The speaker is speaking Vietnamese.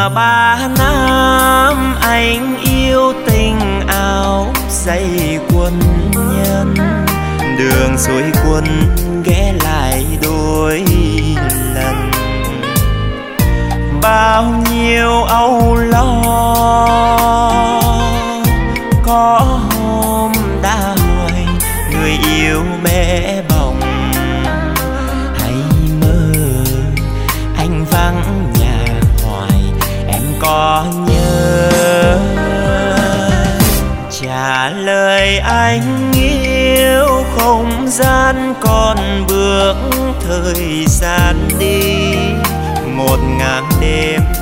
ba năm anh yêu tình áo dây quân nhân, đường xuôi quân ghé lại đôi lần. Bao nhiêu âu lo có hôm đã hỏi người yêu bé bỏng, hay mơ anh vắng nhà hoài em có nhớ. Trả lời anh yêu không gian còn bước thời gian đi, 1000 đêm